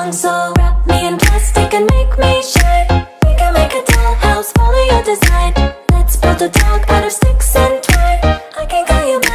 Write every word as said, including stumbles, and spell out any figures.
strong, so wrap me in plastic and make me shine. We can make a dollhouse, follow your design. Let's build a dog out of sticks and twine. I can call you